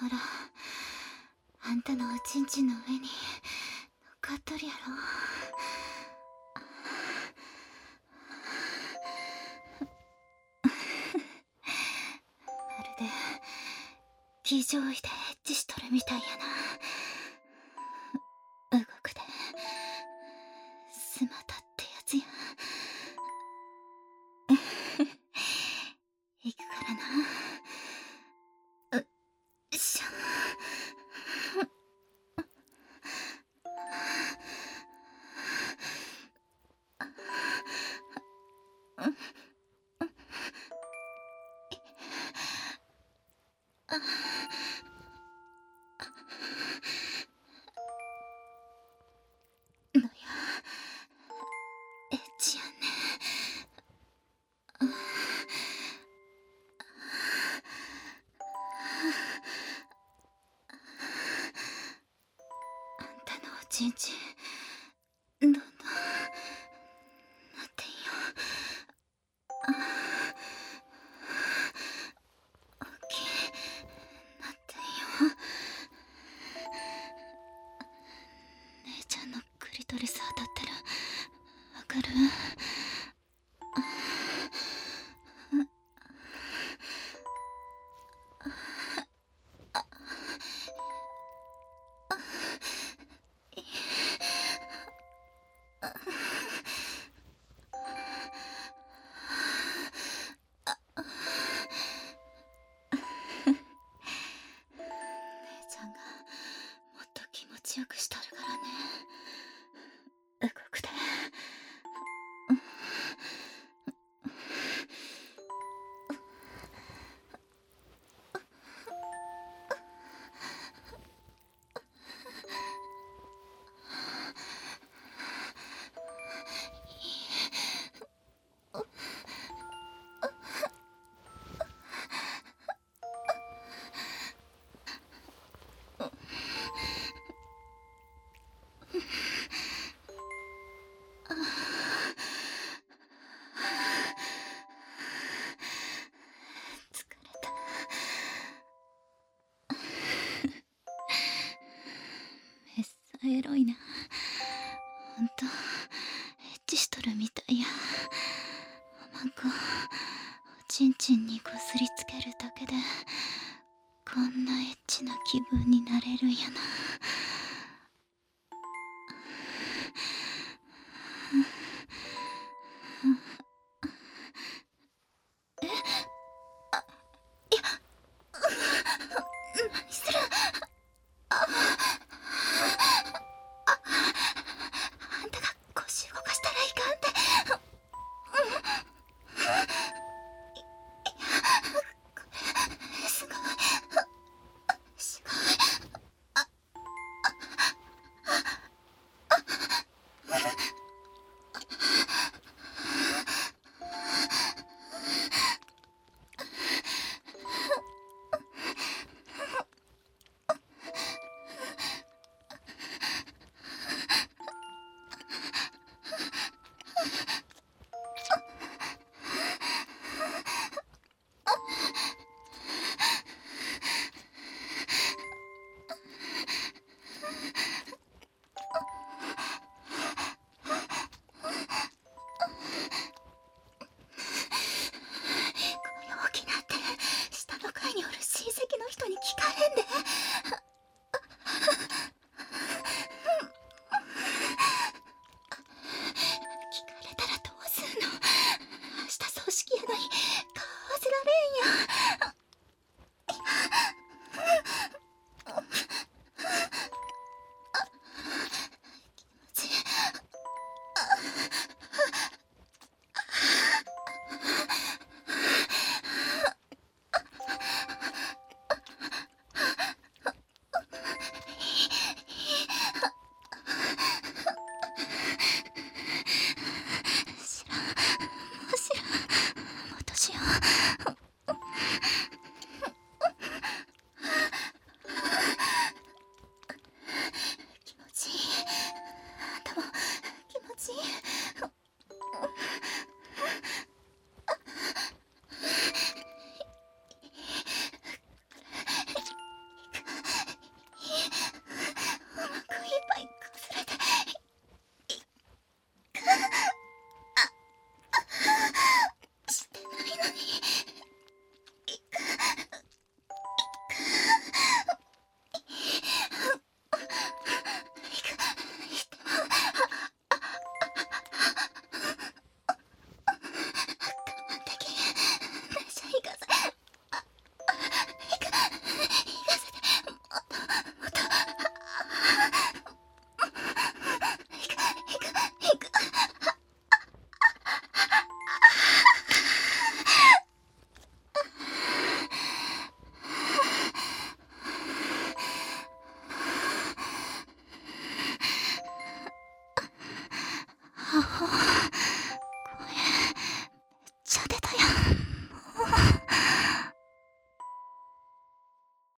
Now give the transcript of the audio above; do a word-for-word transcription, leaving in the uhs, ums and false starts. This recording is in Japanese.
ほら、あんたのおちんちんの上に乗っかっとるやろ。まるで騎乗位でエッチしとるみたいやな。動くでスマタってやつや。行くからな。うっしょ。のや、エッチやね。あんたのおちんちんどんどんなってんよ。大きいなってんよ。姉ちゃんのクリトリス当たったらわかる？姉ちゃんがもっと気持ちよくしたるからね。動くで。疲れた。めっさエロいな。ほんとエッチしとるみたいや。おまんこおちんちんにこすりつけるだけでこんなエッチな気分になれるんやな。え、あ、いや、何する。ああんたが腰動かしたらいかんって。すごいすごい。大きなって下の階におる親戚の人に聞かれんで。聞かれたらどうすんの。明日葬式やのに顔合わせられんやん。気持ちいい。知らん、もう知らん。もっとしよう。